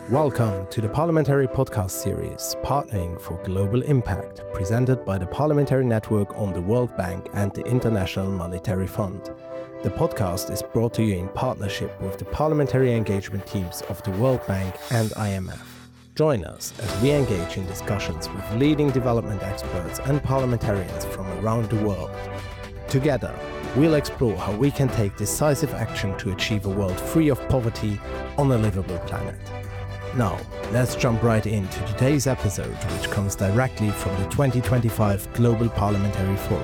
Welcome to the Parliamentary Podcast Series, Partnering for Global Impact, presented by the Parliamentary Network on the World Bank and the International Monetary Fund. The podcast is brought to you in partnership with the parliamentary engagement teams of the World Bank and IMF. Join us as we engage in discussions with leading development experts and parliamentarians from around the world. Together, we'll explore how we can take decisive action to achieve a world free of poverty on a livable planet. Now, let's jump right into today's episode, which comes directly from the 2025 Global Parliamentary Forum.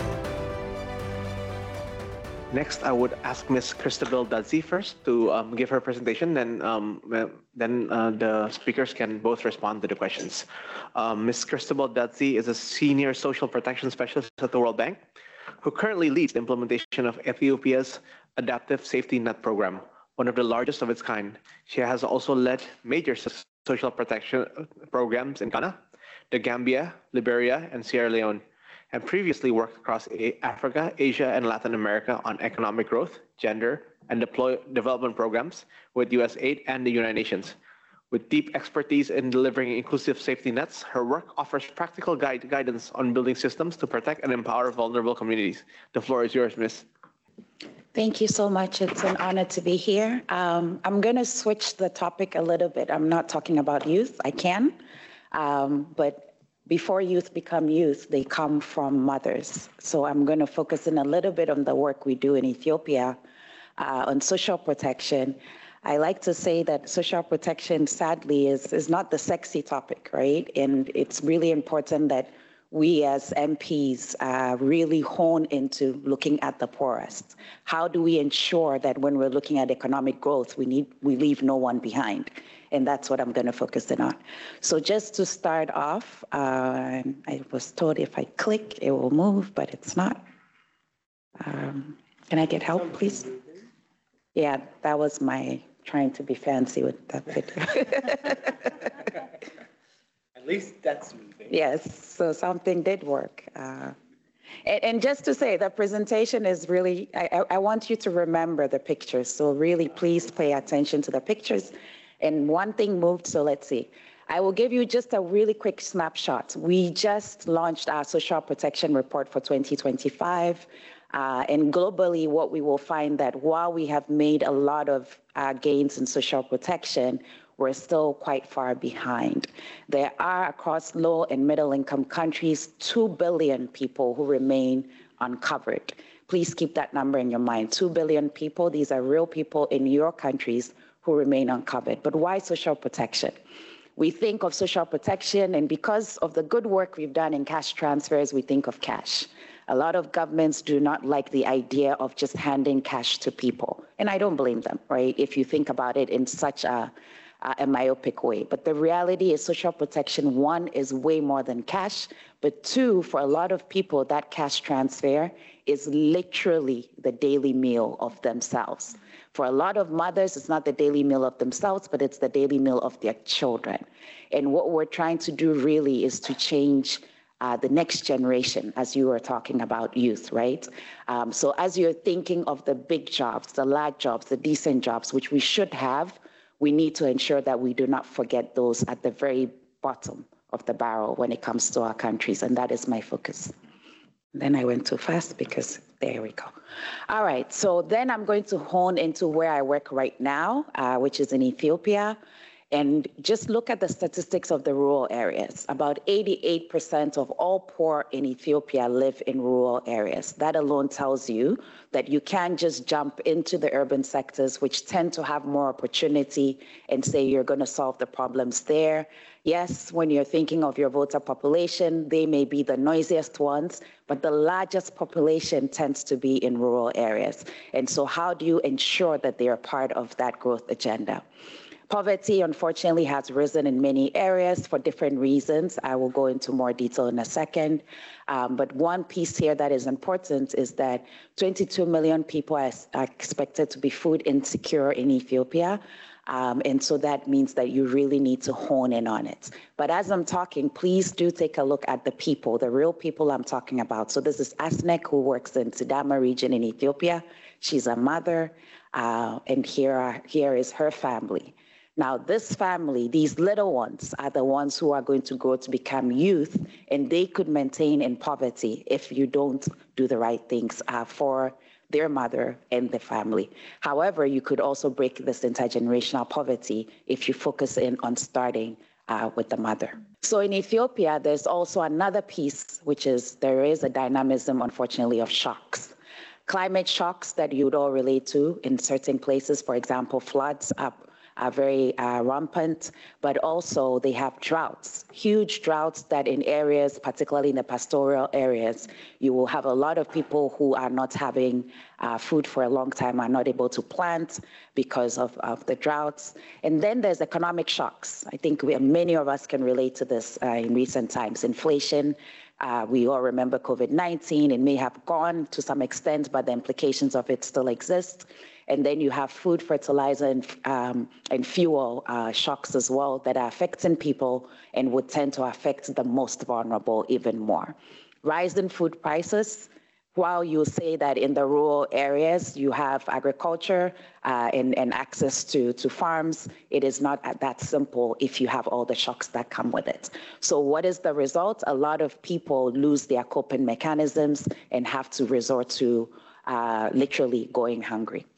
Next, I would ask Ms. Christabel Dudzi first to give her presentation, then the speakers can both respond to the questions. Ms. Christabel Dudzi is a Senior Social Protection Specialist at the World Bank, who currently leads the implementation of Ethiopia's Adaptive Safety Net Program, one of the largest of its kind. She has also led major social protection programs in Ghana, the Gambia, Liberia, and Sierra Leone, and previously worked across Africa, Asia, and Latin America on economic growth, gender, and development programs with USAID and the United Nations. With deep expertise in delivering inclusive safety nets, her work offers practical guidance on building systems to protect and empower vulnerable communities. The floor is yours, Ms. Thank you so much. It's an honor to be here. I'm going to switch the topic a little bit. I'm not talking about youth. I can. But before youth become youth, they come from mothers. So I'm going to focus in a little bit on the work we do in Ethiopia on social protection. I like to say that social protection, sadly, is not the sexy topic, right? And it's really important that we as MPs really hone into looking at the poorest. How do we ensure that when we're looking at economic growth, we leave no one behind? And that's what I'm going to focus in on. So just to start off, I was told if I click, it will move, but it's not. Can I get help, please? Yeah, that was my trying to be fancy with that video. At least that's moving. Yes, so something did work. And just to say, the presentation is really, I want you to remember the pictures. So really, please pay attention to the pictures. And one thing moved, so let's see. I will give you just a really quick snapshot. We just launched our social protection report for 2025. And globally, what we will find that while we have made a lot of gains in social protection, we're still quite far behind. There are, across low and middle income countries, 2 billion people who remain uncovered. Please keep that number in your mind. 2 billion people, these are real people in your countries who remain uncovered. But why social protection? We think of social protection, and because of the good work we've done in cash transfers, we think of cash. A lot of governments do not like the idea of just handing cash to people. And I don't blame them, right? If you think about it in such a myopic way. But the reality is social protection, one, is way more than cash, but two, for a lot of people, that cash transfer is literally the daily meal of themselves. For a lot of mothers, it's not the daily meal of themselves, but it's the daily meal of their children. And what we're trying to do really is to change the next generation, as you were talking about youth, right? So as you're thinking of the big jobs, the large jobs, the decent jobs, which we should have, we need to ensure that we do not forget those at the very bottom of the barrel when it comes to our countries, and that is my focus. Then I went too fast because there we go. All right, so then I'm going to hone into where I work right now, which is in Ethiopia. And just look at the statistics of the rural areas. About 88% of all poor in Ethiopia live in rural areas. That alone tells you that you can't just jump into the urban sectors, which tend to have more opportunity, and say you're going to solve the problems there. Yes, when you're thinking of your voter population, they may be the noisiest ones, but the largest population tends to be in rural areas. And so how do you ensure that they are part of that growth agenda? Poverty, unfortunately, has risen in many areas for different reasons. I will go into more detail in a second. But one piece here that is important is that 22 million people are expected to be food insecure in Ethiopia. And so that means that you really need to hone in on it. But as I'm talking, please do take a look at the people, the real people I'm talking about. So this is Asnek, who works in Sidama region in Ethiopia. She's a mother, and here is her family. Now, this family, these little ones, are the ones who are going to grow to become youth, and they could maintain in poverty if you don't do the right things for their mother and the family. However, you could also break this intergenerational poverty if you focus in on starting with the mother. So in Ethiopia, there's also another piece, which is there is a dynamism, unfortunately, of shocks. Climate shocks that you would all relate to in certain places, for example, floods are very rampant, but also they have droughts, huge droughts that in areas, particularly in the pastoral areas, you will have a lot of people who are not having food for a long time, are not able to plant because of the droughts. And then there's economic shocks. I think many of us can relate to this in recent times. Inflation, we all remember COVID-19. It may have gone to some extent, but the implications of it still exist. And then you have food, fertilizer, and fuel shocks as well that are affecting people and would tend to affect the most vulnerable even more. Rise in food prices, while you say that in the rural areas you have agriculture and access to farms, it is not that simple if you have all the shocks that come with it. So what is the result? A lot of people lose their coping mechanisms and have to resort to literally going hungry.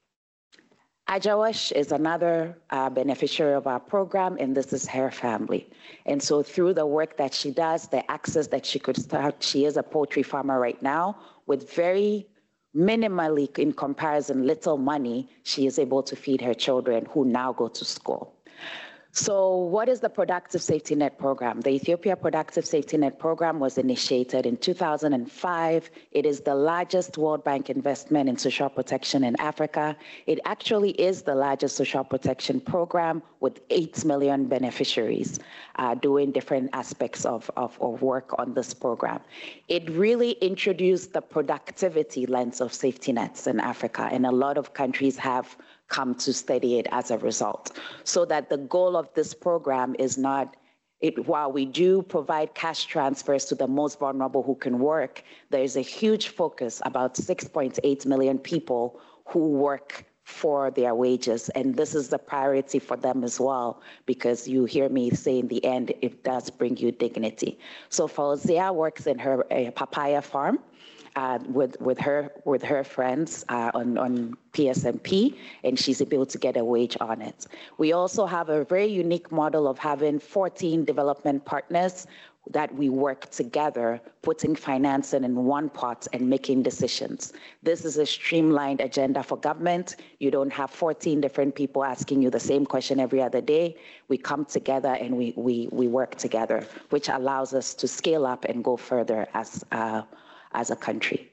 Ajawash is another beneficiary of our program, and this is her family. And so through the work that she does, the access that she could start, she is a poultry farmer right now with very minimally, in comparison, little money, she is able to feed her children who now go to school. So what is the Productive Safety Net Program? The Ethiopia Productive Safety Net Program was initiated in 2005. It is the largest World Bank investment in social protection in Africa. It actually is the largest social protection program with 8 million beneficiaries doing different aspects of work on this program. It really introduced the productivity lens of safety nets in Africa, and a lot of countries have come to study it as a result. So that the goal of this program is not, while we do provide cash transfers to the most vulnerable who can work, there is a huge focus, about 6.8 million people who work for their wages. And this is the priority for them as well, because you hear me say in the end, it does bring you dignity. So Fauzia works in her papaya farm. With her friends on PSMP, and she's able to get a wage on it. We also have a very unique model of having 14 development partners that we work together, putting financing in one pot and making decisions. This is a streamlined agenda for government. You don't have 14 different people asking you the same question every other day. We come together and we work together, which allows us to scale up and go further as a country.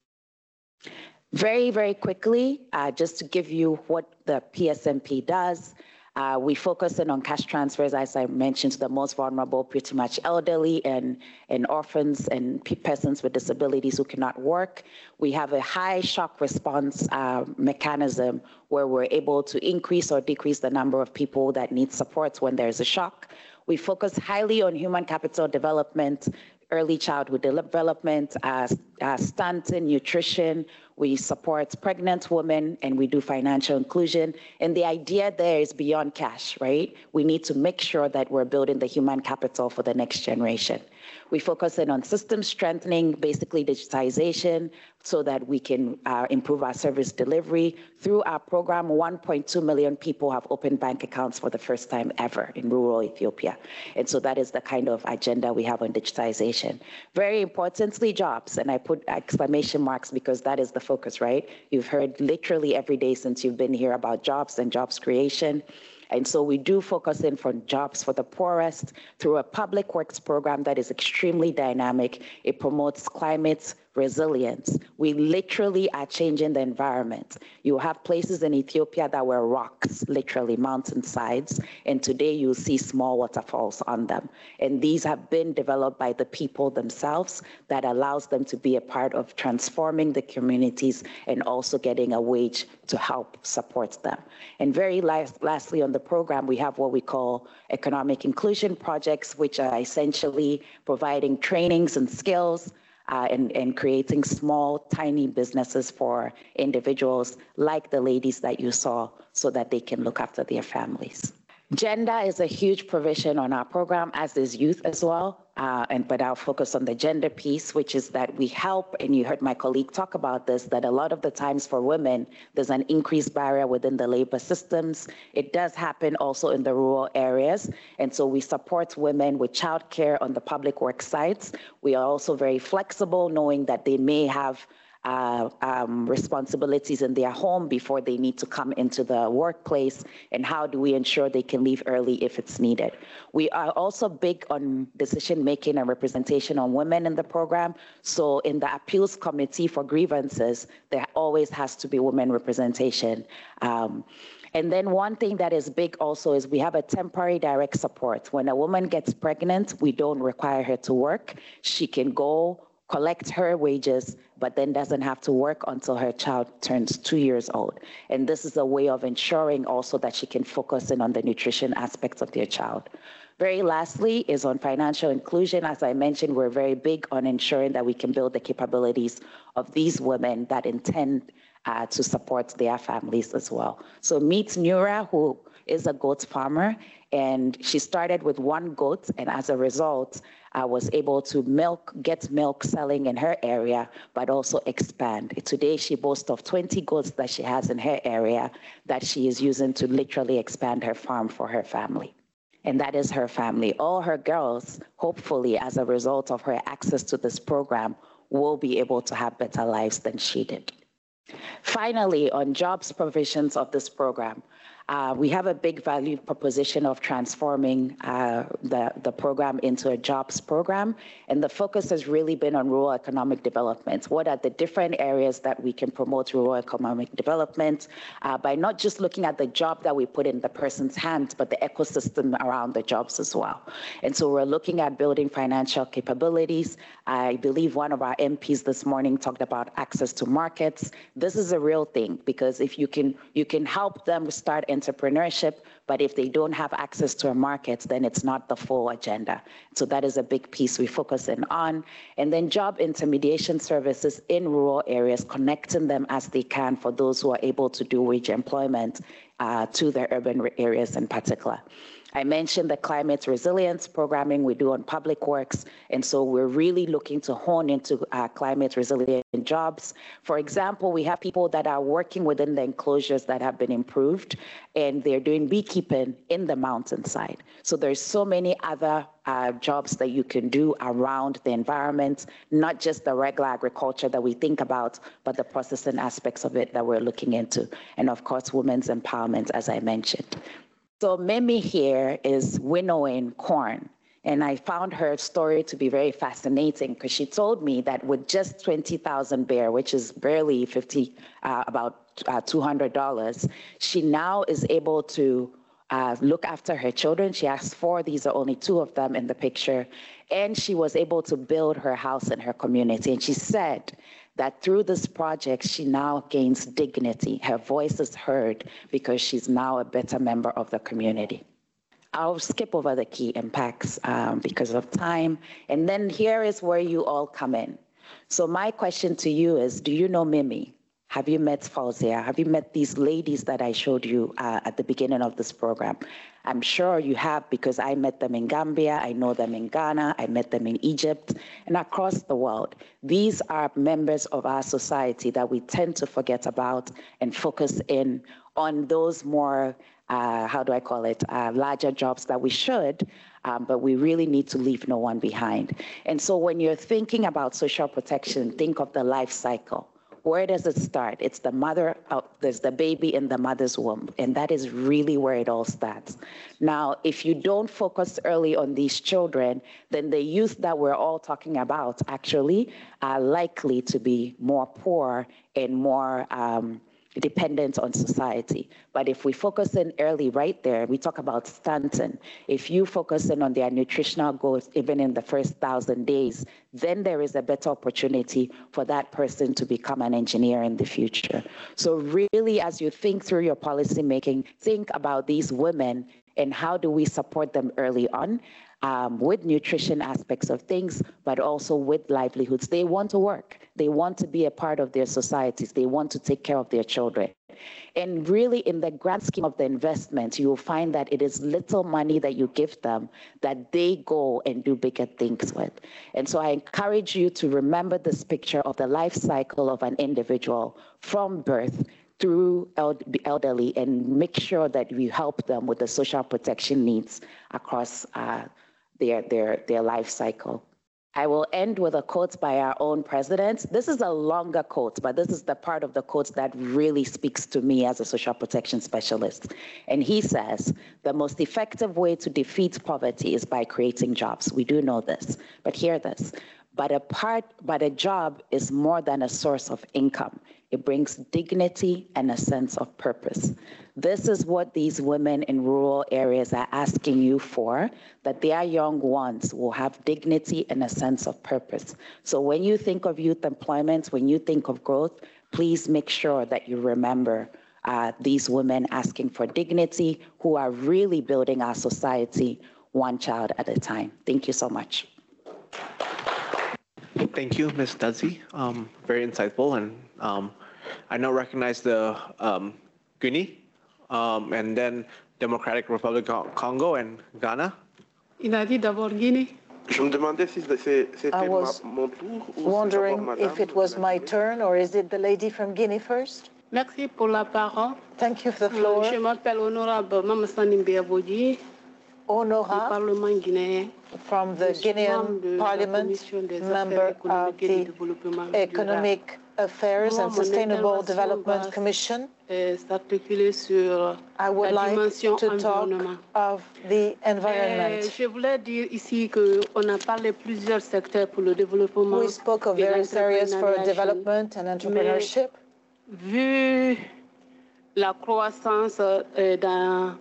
Very, very quickly, just to give you what the PSMP does, we focus in on cash transfers, as I mentioned, to the most vulnerable, pretty much elderly and orphans and persons with disabilities who cannot work. We have a high shock response mechanism where we're able to increase or decrease the number of people that need support when there's a shock. We focus highly on human capital development, early childhood development, stunting, nutrition. We support pregnant women, and we do financial inclusion. And the idea there is beyond cash, right? We need to make sure that we're building the human capital for the next generation. We focus in on system strengthening, basically digitization, so that we can improve our service delivery. Through our program, 1.2 million people have opened bank accounts for the first time ever in rural Ethiopia. And so that is the kind of agenda we have on digitization. Very importantly, jobs, and I put exclamation marks because that is the focus, right? You've heard literally every day since you've been here about jobs and jobs creation. And so we do focus in for jobs for the poorest through a public works program that is extremely dynamic. It promotes climate resilience. We literally are changing the environment. You have places in Ethiopia that were rocks, literally mountainsides, and today you see small waterfalls on them. And these have been developed by the people themselves that allows them to be a part of transforming the communities and also getting a wage to help support them. And very lastly on the program, we have what we call economic inclusion projects, which are essentially providing trainings and skills and creating small, tiny businesses for individuals like the ladies that you saw so that they can look after their families. Gender is a huge provision on our program, as is youth as well. But I'll focus on the gender piece, which is that we help, and you heard my colleague talk about this, that a lot of the times for women, there's an increased barrier within the labor systems. It does happen also in the rural areas. And so we support women with childcare on the public work sites. We are also very flexible, knowing that they may have responsibilities in their home before they need to come into the workplace, and how do we ensure they can leave early if it's needed. We are also big on decision making and representation on women in the program. So in the appeals committee for grievances, there always has to be women representation. And then one thing that is big also is we have a temporary direct support. When a woman gets pregnant, we don't require her to work. She can go collect her wages, but then doesn't have to work until her child turns 2 years old. And this is a way of ensuring also that she can focus in on the nutrition aspects of their child. Very lastly is on financial inclusion. As I mentioned, we're very big on ensuring that we can build the capabilities of these women that intend to support their families as well. So meet Nura, who is a goat farmer, and she started with 1 goat, and as a result, was able to get milk selling in her area, but also expand. Today, she boasts of 20 goats that she has in her area that she is using to literally expand her farm for her family. And that is her family. All her girls, hopefully, as a result of her access to this program, will be able to have better lives than she did. Finally, on jobs provisions of this program, we have a big value proposition of transforming the program into a jobs program, and the focus has really been on rural economic development. What are the different areas that we can promote rural economic development by not just looking at the job that we put in the person's hands, but the ecosystem around the jobs as well. And so we're looking at building financial capabilities. I believe one of our MPs this morning talked about access to markets. This is a real thing, because if you can help them start entrepreneurship, but if they don't have access to a market, then it's not the full agenda. So that is a big piece we focus in on. And then job intermediation services in rural areas, connecting them as they can for those who are able to do wage employment to their urban areas in particular. I mentioned the climate resilience programming we do on public works, and so we're really looking to hone into climate resilient jobs. For example, we have people that are working within the enclosures that have been improved, and they're doing beekeeping in the mountainside. So there's so many other jobs that you can do around the environment, not just the regular agriculture that we think about, but the processing aspects of it that we're looking into. And of course, women's empowerment, as I mentioned. So Mimi here is winnowing corn, and I found her story to be very fascinating because she told me that with just 20,000 bear, which is barely about $200, she now is able to look after her children. She has 4, these are only 2 of them in the picture, and she was able to build her house in her community. And she said that through this project, she now gains dignity. Her voice is heard because she's now a better member of the community. I'll skip over the key impacts because of time. And then here is where you all come in. So my question to you is, do you know Mimi? Have you met Fauzia? Have you met these ladies that I showed you at the beginning of this program? I'm sure you have, because I met them in Gambia, I know them in Ghana, I met them in Egypt, and across the world. These are members of our society that we tend to forget about and focus in on those more, larger jobs that we should, but we really need to leave no one behind. And so when you're thinking about social protection, think of the life cycle. Where does it start? It's the mother, there's the baby in the mother's womb, and that is really where it all starts. Now, if you don't focus early on these children, then the youth that we're all talking about actually are likely to be more poor and more dependent on society. But if we focus in early right there, we talk about stunting. If you focus in on their nutritional goals, even in the first 1,000 days, then there is a better opportunity for that person to become an engineer in the future. So really, as you think through your policy making, think about these women and how do we support them early on with nutrition aspects of things, but also with livelihoods. They want to work. They want to be a part of their societies. They want to take care of their children. And really, in the grand scheme of the investment, you will find that it is little money that you give them that they go and do bigger things with. And so I encourage you to remember this picture of the life cycle of an individual from birth through the elderly, and make sure that we help them with the social protection needs across their life cycle. I will end with a quote by our own president. This is a longer quote, but this is the part of the quote that really speaks to me as a social protection specialist. And he says, the most effective way to defeat poverty is by creating jobs. We do know this, but hear this. But a job is more than a source of income. It brings dignity and a sense of purpose. This is what these women in rural areas are asking you for, that their young ones will have dignity and a sense of purpose. So when you think of youth employment, when you think of growth, please make sure that you remember these women asking for dignity, who are really building our society one child at a time. Thank you so much. Thank you, Ms. Dadzie. Very insightful. And I now recognize the Guinea, and then Democratic Republic of Congo and Ghana. Il a dit d'abord Guinée. Je me demandais si c'était mon tour ou Wondering if it was my turn or is it the lady from Guinea first? Merci pour la parole. Thank you for the floor. Je m'appelle Honorable Mamasani Mbeabodji, du Honora Parlement guinéen. from the Guinean Parliament, member of the Economic Affairs and Sustainable Development Commission. S'articuler sur I would la like dimension to talk environnement. of the environment. Je voulais dire ici qu'on a parlé plusieurs secteurs pour le développement. We spoke of et various areas for l'entrepreneuriat. development and entrepreneurship. Vu la croissance dans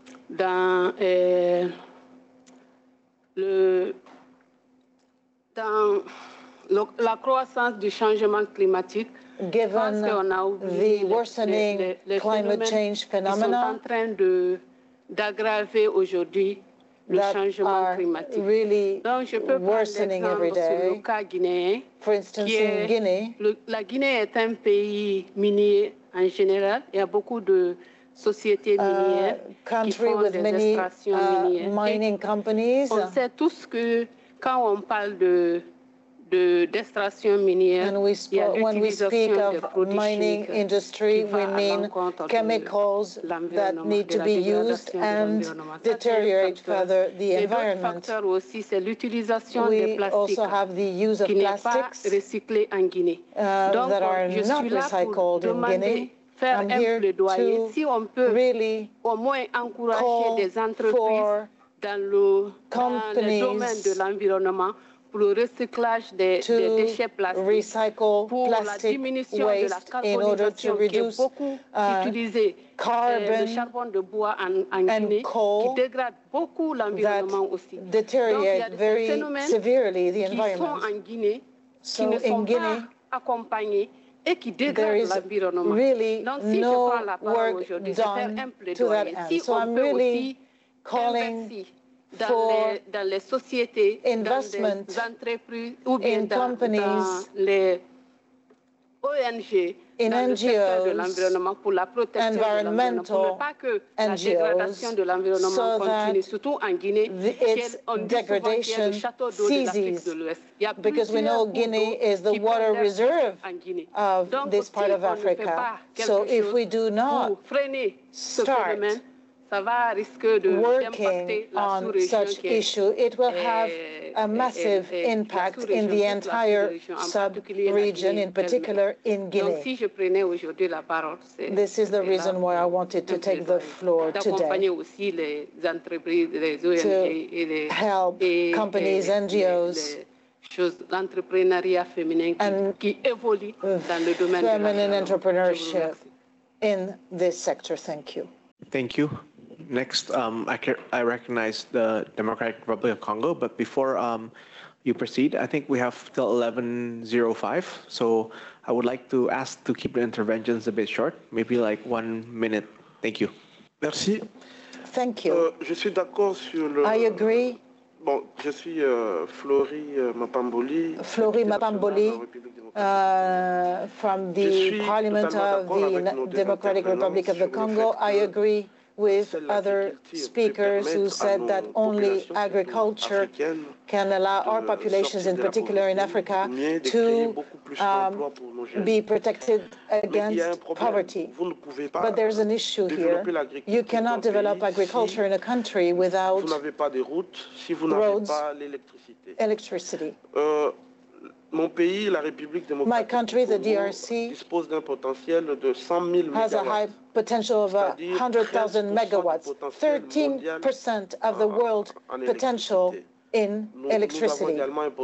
la croissance du changement climatique, Given the worsening climate change qui sont en phenomena train d'aggraver aujourd'hui le that changement are climatique. really Donc, je peux prendre worsening every l'exemple sur le day. cas guinéen. For instance, qui in est- Guinea, La Guinée est un pays minier en général. Il y a beaucoup de sociétés minières qui country font with des many extractions minières. mining companies. On sait tous que quand on parle d'extraction minière, And il y a when we speak l'utilisation des of produits mining chimiques industry, qui va we à mean l'encontre de chemicals that l'environnement, need de to la be used dégradation de and l'environnement. Ça, c'est un deteriorate facteur. further the Et d'autres environment. facteurs aussi, c'est l'utilisation des We plastiques also have the use of qui n'est pas plastics recyclé en Guinée. Donc, that are je not suis là pour recycled in demander, Guinea. faire I'm un here plaidoyer, to si on peut really au moins encourager call des entreprises for dans le companies domaine de l'environnement pour le recyclage des to déchets plastiques, recycle pour la plastic diminution de la waste in order to carbonisation qui est reduce beaucoup utilisée, le carbon charbon de bois en and Guinée, coal qui dégrade beaucoup that l'environnement aussi. Donc, il y a deteriorate des very phénomènes severely the qui sont environment. en Guinée, qui So ne in sont Guinea, pas accompagnés et qui there dégradent is l'environnement. really Donc, si je no prends la parole work aujourd'hui, c'est faire done un to that plaidoyer. end. Si So on I'm peut really aussi calling investir for dans les sociétés, investment dans des entreprises ou bien in dans companies, les ONG, in dans le secteur de NGOs, l'environnement pour la protection de l'environnement, pour ne pas que la NGOs, dégradation de l'environnement so continue, that surtout en Guinée, its on dit souvent qu'il y a degradation le château d'eau de l'Afrique ceases, de l'Ouest. Il y a because we know plusieurs Guinea cours d'eau is the qui water prennent leur reserve source en Guinée. of Donc, this part si of on ne fait Africa. pas quelque So if chose we do not pour freiner ce start phénomène, ça va risquer working d'impacter la on sous-région such qui est issue, it will have a massive impact in the entire sub-region, in particular in Donc, Guinea. si je prenais aujourd'hui la parole, This is the reason why I wanted to take the floor d'accompagner today, aussi les entreprises, les ONG et les help companies, NGOs, l'entrepreneuriat féminin and qui évolue dans le domaine de feminine l'environnement. Je vous entrepreneurship remercie. in this sector. Thank you. Thank you. Next, I recognize the Democratic Republic of Congo, but before you proceed, I think we have till 11:05. So I would like to ask to keep the interventions a bit short, maybe like 1 minute. Thank you. Merci. Thank you. Je suis d'accord sur le. I agree Bon, je suis Flory Mapamboli. Flory Mapamboli from the Parliament of the Democratic Republic of the Congo. I agree with other speakers who said that only agriculture can allow our populations, in particular in Africa, to be protected against poverty. But there's an issue here. You cannot develop agriculture in a country without roads, electricity. My country, the DRC, has a high potential of 100,000 megawatts, 13% of the world potential in electricity.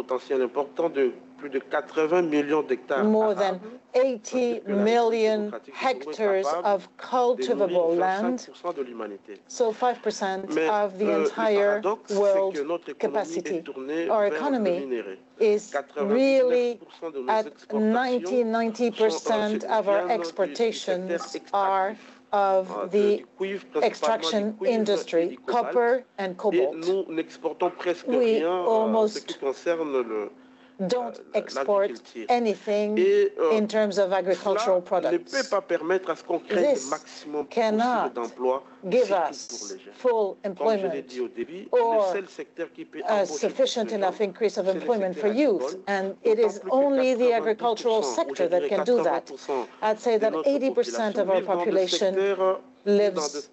More than 80 million hectares of cultivable land, so 5% of the entire world capacity. Our economy is really at 90% of our exportations are of the extraction industry, copper and cobalt. We almost don't export anything in terms of agricultural products. This cannot give us full employment or a sufficient enough increase of employment for youth, and it is only the agricultural sector that can do that. I'd say that 80% of our population lives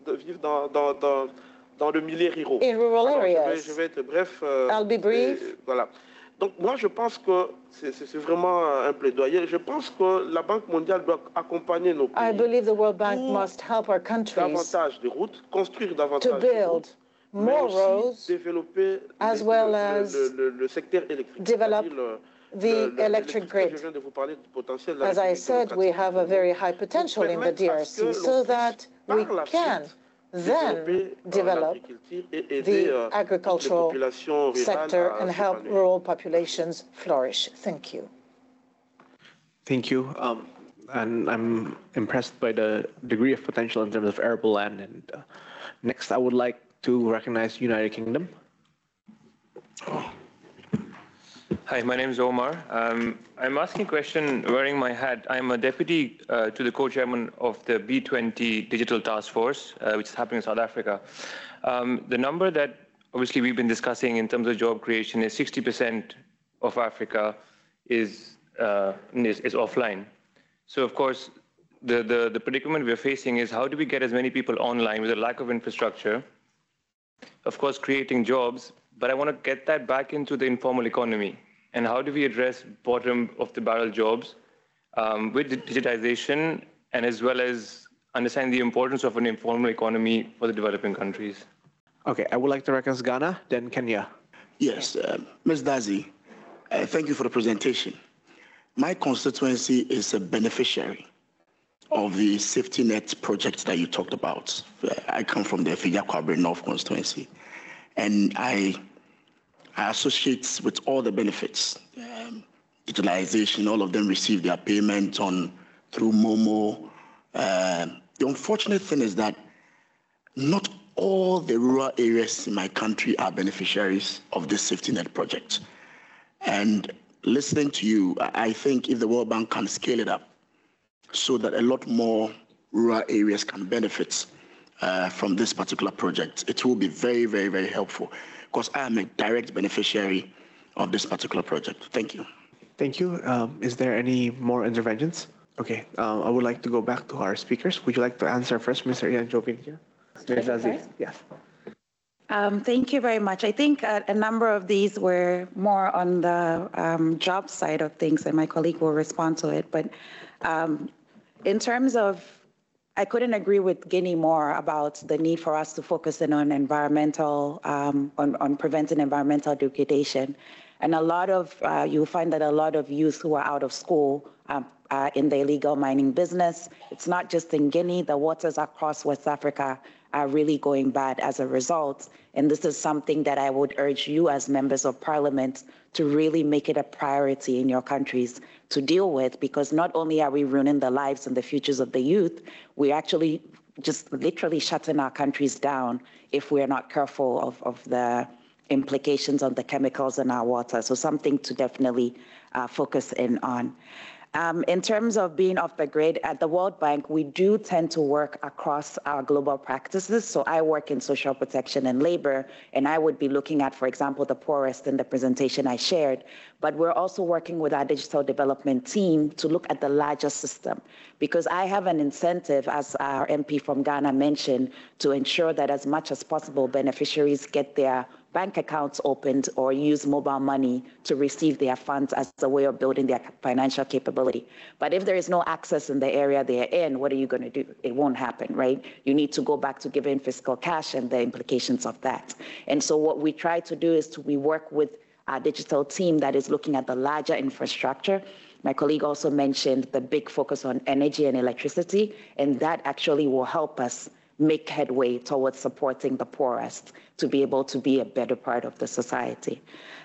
in rural areas. I'll be brief. Donc moi, je pense que c'est vraiment un plaidoyer. Je pense que la Banque mondiale doit accompagner nos pays. I believe the World Bank must help our countries davantage de routes, construire davantage to build more roads, développer as well as le secteur électrique. Develop the electric grid. As I said, we have a very high potential in the DRC, so that we can then develop the agricultural sector and help rural populations flourish. Thank you. Thank you. And I'm impressed by the degree of potential in terms of arable land. And next, I would like to recognize United Kingdom. Hi, my name is Omar. I'm asking a question wearing my hat. I'm a deputy to the co-chairman of the B20 Digital Task Force, which is happening in South Africa. The number that obviously we've been discussing in terms of job creation is 60% of Africa is offline. So of course, the predicament we're facing is how do we get as many people online with a lack of infrastructure, of course, creating jobs, but I want to get that back into the informal economy. And how do we address bottom of the barrel jobs with digitization, and as well as understand the importance of an informal economy for the developing countries? Okay, I would like to recognize Ghana, then Kenya. Yes, Ms. Dadzie, thank you for the presentation. My constituency is a beneficiary of the safety net project that you talked about. I come from the Fija-Kwabre North constituency, and I associate with all the benefits. Digitalization, all of them receive their payment through Momo. The unfortunate thing is that not all the rural areas in my country are beneficiaries of this safety net project. And listening to you, I think if the World Bank can scale it up so that a lot more rural areas can benefit from this particular project, it will be very, very, very helpful, because I am a direct beneficiary of this particular project. Thank you. Thank you. Is there any more interventions? Okay, I would like to go back to our speakers. Would you like to answer first, Mr. Ian Jovin? Ms. Dadzie, yes. Thank you very much. I think a number of these were more on the job side of things, and my colleague will respond to it. But in terms of, I couldn't agree with Guinea more about the need for us to focus in on environmental, on preventing environmental degradation. And a lot of, you'll find that a lot of youth who are out of school in the illegal mining business. It's not just in Guinea, the waters across West Africa are really going bad as a result. And this is something that I would urge you as members of parliament to really make it a priority in your countries to deal with, because not only are we ruining the lives and the futures of the youth, we're actually just literally shutting our countries down if we're not careful of the implications on the chemicals in our water. So something to definitely focus in on. In terms of being off the grid, at the World Bank, we do tend to work across our global practices. So I work in social protection and labor, and I would be looking at, for example, the poorest in the presentation I shared. But we're also working with our digital development team to look at the larger system, because I have an incentive, as our MP from Ghana mentioned, to ensure that as much as possible, beneficiaries get their bank accounts opened or use mobile money to receive their funds as a way of building their financial capability. But if there is no access in the area they're in, what are you going to do? It won't happen, right? You need to go back to giving fiscal cash and the implications of that. And so what we try to do is we work with our digital team that is looking at the larger infrastructure. My colleague also mentioned the big focus on energy and electricity, and that actually will help us make headway towards supporting the poorest to be able to be a better part of the society.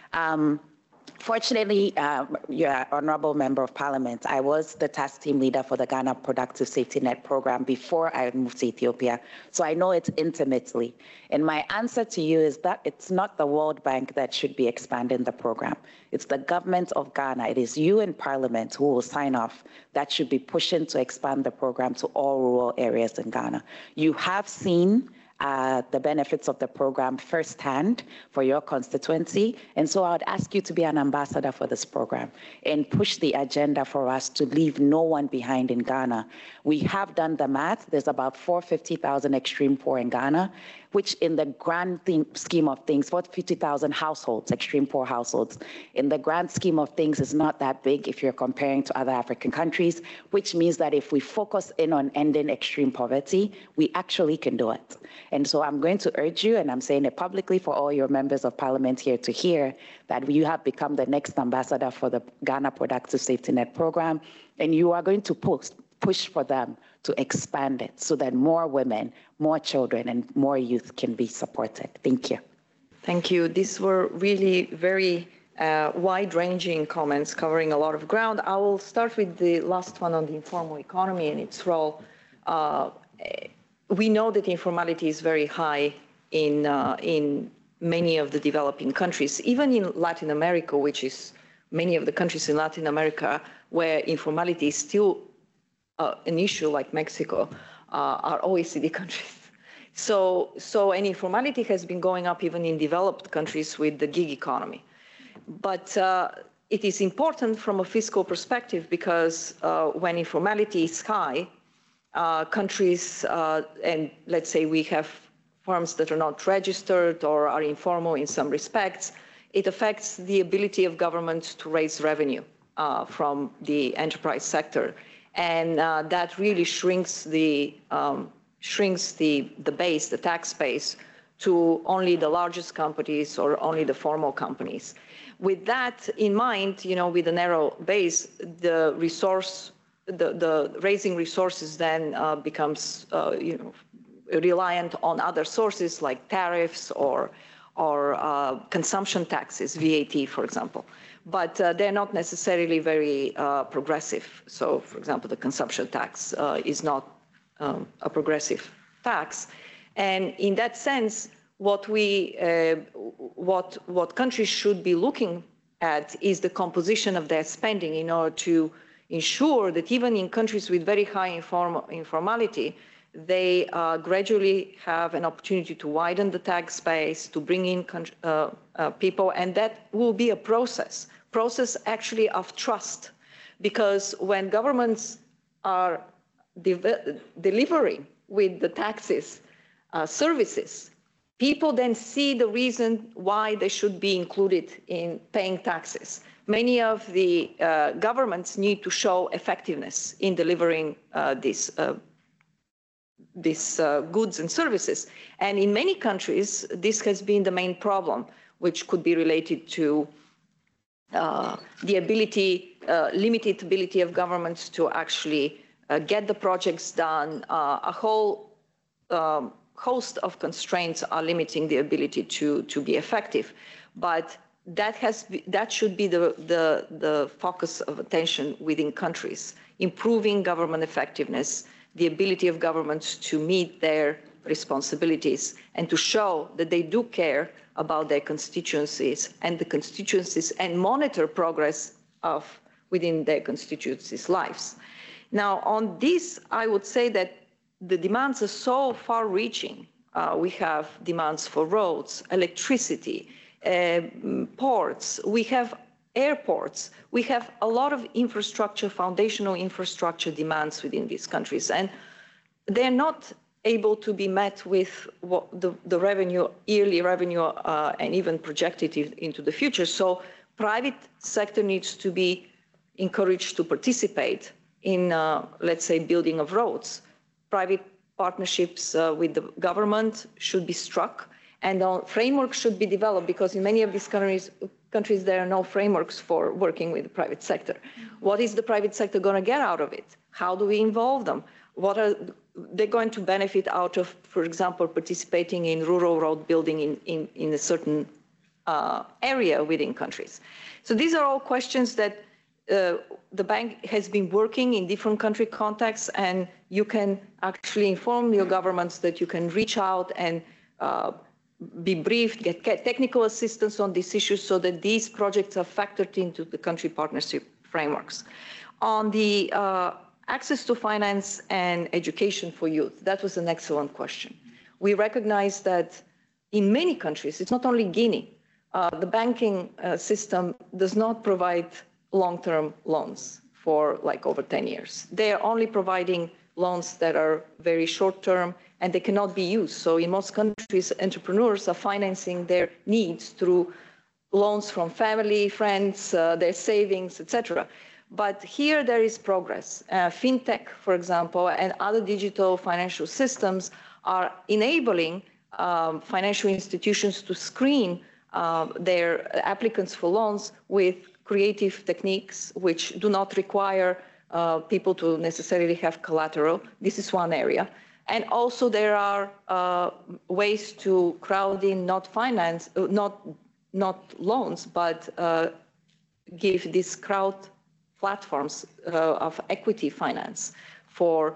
Fortunately, your honorable member of parliament, I was the task team leader for the Ghana Productive Safety Net program before I moved to Ethiopia, so I know it intimately. And my answer to you is that it's not the World Bank that should be expanding the program. It's the government of Ghana. It is you in parliament who will sign off that should be pushing to expand the program to all rural areas in Ghana. You have seen the benefits of the program firsthand for your constituency. And so I would ask you to be an ambassador for this program and push the agenda for us to leave no one behind in Ghana. We have done the math. There's about 450,000 extreme poor in Ghana, which in the grand scheme of things, 450,000 households, extreme poor households, in the grand scheme of things is not that big if you're comparing to other African countries, which means that if we focus in on ending extreme poverty, we actually can do it. And so I'm going to urge you, and I'm saying it publicly for all your members of parliament here to hear, that you have become the next ambassador for the Ghana Productive Safety Net program, and you are going to push for them to expand it so that more women, more children, and more youth can be supported. Thank you. Thank you. These were really very wide-ranging comments covering a lot of ground. I will start with the last one on the informal economy and its role. We know that informality is very high in many of the developing countries, even in Latin America, which is many of the countries in Latin America where informality is still an issue, like Mexico, are OECD countries. And informality has been going up even in developed countries with the gig economy. But it is important from a fiscal perspective because when informality is high, countries, and let's say we have firms that are not registered or are informal in some respects, it affects the ability of governments to raise revenue from the enterprise sector. And that really shrinks the base, the tax base, to only the largest companies or only the formal companies. With that in mind, with a narrow base, the raising resources then becomes, reliant on other sources like tariffs or consumption taxes, VAT, for example. But they're not necessarily very progressive. So, for example, the consumption tax is not a progressive tax. And in that sense, what countries should be looking at is the composition of their spending in order to ensure that even in countries with very high informality, they gradually have an opportunity to widen the tax base, to bring in people, and that will be a process actually of trust. Because when governments are delivering with the taxes services, people then see the reason why they should be included in paying taxes. Many of the governments need to show effectiveness in delivering these goods and services. And in many countries, this has been the main problem, which could be related to the limited ability of governments to actually get the projects done. A whole host of constraints are limiting the ability to be effective. But that should be the focus of attention within countries, improving government effectiveness, the ability of governments to meet their responsibilities and to show that they do care about their constituencies and monitor progress within their constituencies' lives. Now, on this, I would say that the demands are so far-reaching. We have demands for roads, electricity, ports, we have airports, we have a lot of infrastructure, foundational infrastructure demands within these countries, and they're not able to be met with what the revenue, yearly revenue, and even projected into the future. So private sector needs to be encouraged to participate in, let's say, building of roads. Private partnerships with the government should be struck, and frameworks should be developed, because in many of these countries there are no frameworks for working with the private sector. What is the private sector going to get out of it? How do we involve them? What are they going to benefit out of, for example, participating in rural road building in a certain area within countries? So these are all questions that the bank has been working in different country contexts, and you can actually inform your governments that you can reach out and be briefed, get technical assistance on these issues so that these projects are factored into the country partnership frameworks. On the access to finance and education for youth, that was an excellent question. We recognize that in many countries, it's not only Guinea, the banking system does not provide long-term loans for like over 10 years. They are only providing loans that are very short-term and they cannot be used. So in most countries, entrepreneurs are financing their needs through loans from family, friends, their savings, etc. But here there is progress. FinTech, for example, and other digital financial systems are enabling financial institutions to screen their applicants for loans with creative techniques which do not require people to necessarily have collateral. This is one area. And also there are ways to crowd in not loans, but give these crowd platforms of equity finance for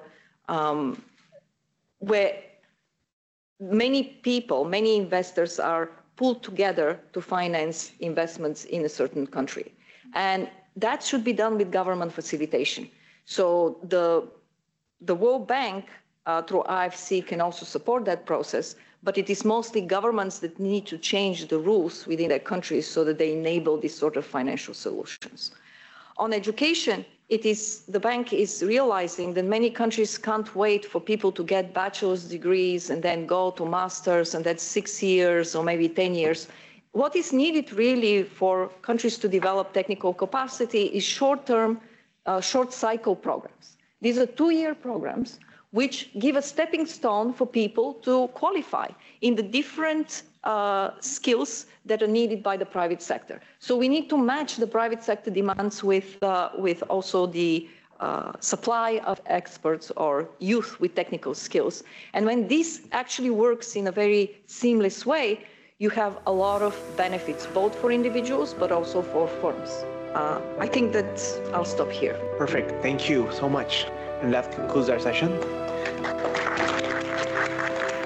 where many people, many investors are pulled together to finance investments in a certain country. And that should be done with government facilitation. So the World Bank through IFC can also support that process, but it is mostly governments that need to change the rules within their countries so that they enable these sort of financial solutions. On education, the bank is realizing that many countries can't wait for people to get bachelor's degrees and then go to master's, and that's 6 years or maybe 10 years. What is needed really for countries to develop technical capacity is short-term, short cycle programs. These are 2-year programs which give a stepping stone for people to qualify in the different skills that are needed by the private sector. So we need to match the private sector demands with also the supply of experts or youth with technical skills. And when this actually works in a very seamless way, you have a lot of benefits, both for individuals, but also for firms. I think that I'll stop here. Perfect. Thank you so much. And that concludes our session.